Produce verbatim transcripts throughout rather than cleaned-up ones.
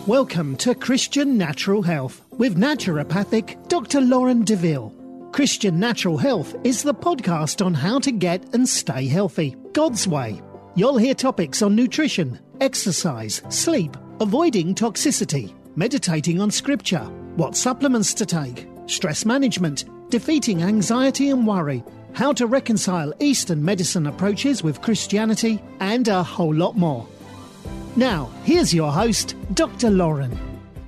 Welcome to Christian Natural Health with naturopathic Doctor Lauren DeVille. Christian Natural Health is the podcast on how to get and stay healthy, God's way. You'll hear topics on nutrition, exercise, sleep, avoiding toxicity, meditating on scripture, what supplements to take, stress management, defeating anxiety and worry, how to reconcile Eastern medicine approaches with Christianity, and a whole lot more. Now, here's your host, Doctor Lauren.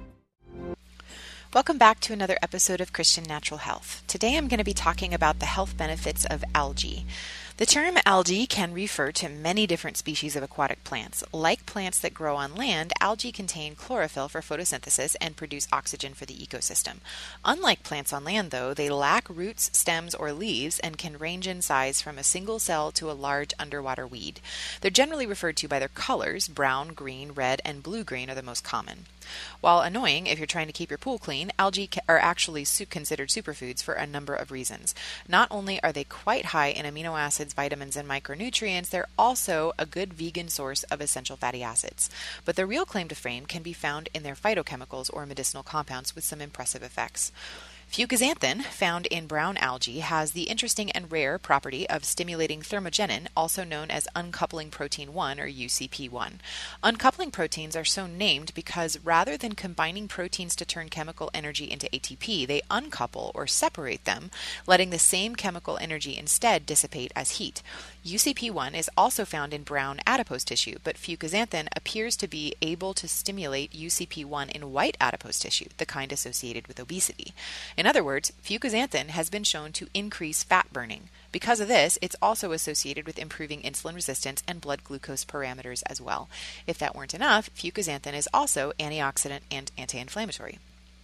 Welcome back to another episode of Christian Natural Health. Today I'm going to be talking about the health benefits of algae. The term algae can refer to many different species of aquatic plants. Like plants that grow on land, algae contain chlorophyll for photosynthesis and produce oxygen for the ecosystem. Unlike plants on land, though, they lack roots, stems, or leaves and can range in size from a single cell to a large underwater weed. They're generally referred to by their colors. Brown, green, red, and blue-green are the most common. While annoying if you're trying to keep your pool clean, algae are actually considered superfoods for a number of reasons. Not only are they quite high in amino acids, vitamins, and micronutrients, they're also a good vegan source of essential fatty acids. But their real claim to fame can be found in their phytochemicals or medicinal compounds with some impressive effects. Fucoxanthin, found in brown algae, has the interesting and rare property of stimulating thermogenin, also known as uncoupling protein one or U C P one. Uncoupling proteins are so named because rather than combining proteins to turn chemical energy into A T P, they uncouple or separate them, letting the same chemical energy instead dissipate as heat. U C P one is also found in brown adipose tissue, but fucoxanthin appears to be able to stimulate U C P one in white adipose tissue, the kind associated with obesity. In other words, fucoxanthin has been shown to increase fat burning. Because of this, it's also associated with improving insulin resistance and blood glucose parameters as well. If that weren't enough, fucoxanthin is also antioxidant and anti-inflammatory.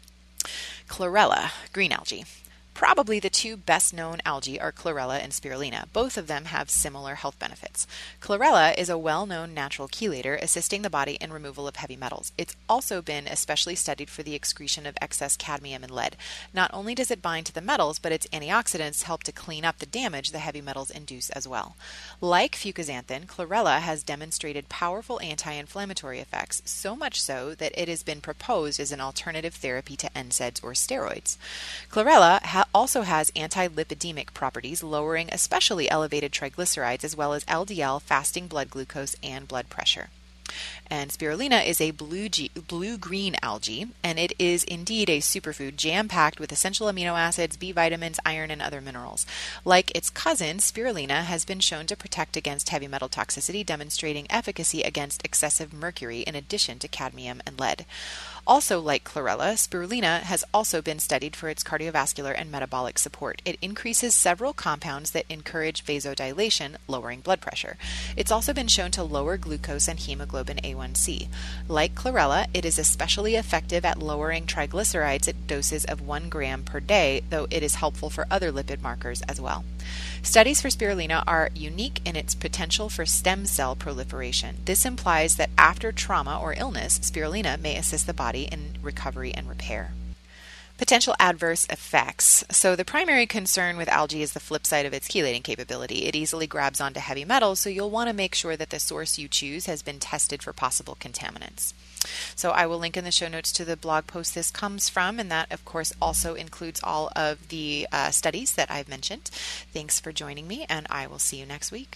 Chlorella, green algae. Probably the two best-known algae are chlorella and spirulina. Both of them have similar health benefits. Chlorella is a well-known natural chelator, assisting the body in removal of heavy metals. It's also been especially studied for the excretion of excess cadmium and lead. Not only does it bind to the metals, but its antioxidants help to clean up the damage the heavy metals induce as well. Like fucoxanthin, chlorella has demonstrated powerful anti-inflammatory effects, so much so that it has been proposed as an alternative therapy to N SAIDs or steroids. Chlorella ha- also has anti-lipidemic properties, lowering especially elevated triglycerides as well as L D L, fasting blood glucose, and blood pressure. And spirulina is a blue G- blue-green algae, and it is indeed a superfood jam-packed with essential amino acids, B vitamins, iron, and other minerals. Like its cousin, spirulina has been shown to protect against heavy metal toxicity, demonstrating efficacy against excessive mercury in addition to cadmium and lead. Also, like chlorella, spirulina has also been studied for its cardiovascular and metabolic support. It increases several compounds that encourage vasodilation, lowering blood pressure. It's also been shown to lower glucose and hemoglobin A one C. Like chlorella, it is especially effective at lowering triglycerides at doses of one gram per day, though it is helpful for other lipid markers as well. Studies for spirulina are unique in its potential for stem cell proliferation. This implies that after trauma or illness, spirulina may assist the body in recovery and repair. Potential adverse effects. So the primary concern with algae is the flip side of its chelating capability. It easily grabs onto heavy metals, so you'll want to make sure that the source you choose has been tested for possible contaminants. So I will link in the show notes to the blog post this comes from, and that, of course, also includes all of the uh, studies that I've mentioned. Thanks for joining me, and I will see you next week.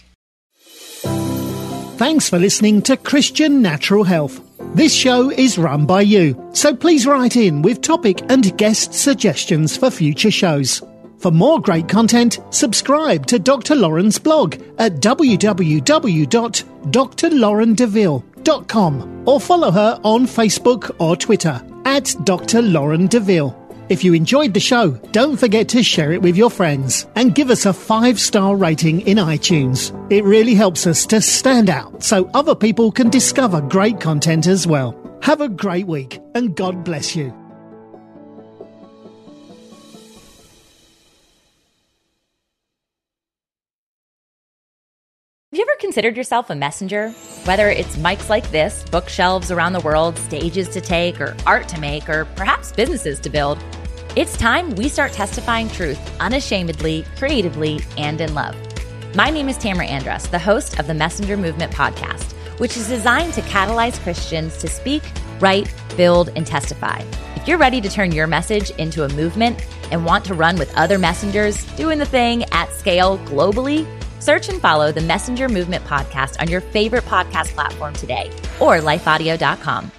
Thanks for listening to Christian Natural Health. This show is run by you, so please write in with topic and guest suggestions for future shows. For more great content, subscribe to Doctor Lauren's blog at w w w dot d r lauren deville dot com or follow her on Facebook or Twitter at Doctor Lauren DeVille. If you enjoyed the show, don't forget to share it with your friends and give us a five-star rating in iTunes. It really helps us to stand out so other people can discover great content as well. Have a great week and God bless you. Have you ever considered yourself a messenger? Whether it's mics like this, bookshelves around the world, stages to take, or art to make, or perhaps businesses to build, it's time we start testifying truth unashamedly, creatively, and in love. My name is Tamara Andrus, the host of the Messenger Movement podcast, which is designed to catalyze Christians to speak, Write, build, and testify. If you're ready to turn your message into a movement and want to run with other messengers doing the thing at scale globally, search and follow the Messenger Movement podcast on your favorite podcast platform today or life audio dot com.